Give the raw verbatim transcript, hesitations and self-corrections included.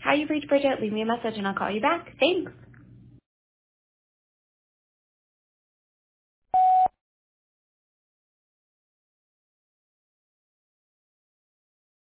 Hi, you've reached Bridget. Leave me a message and I'll call you back. Thanks.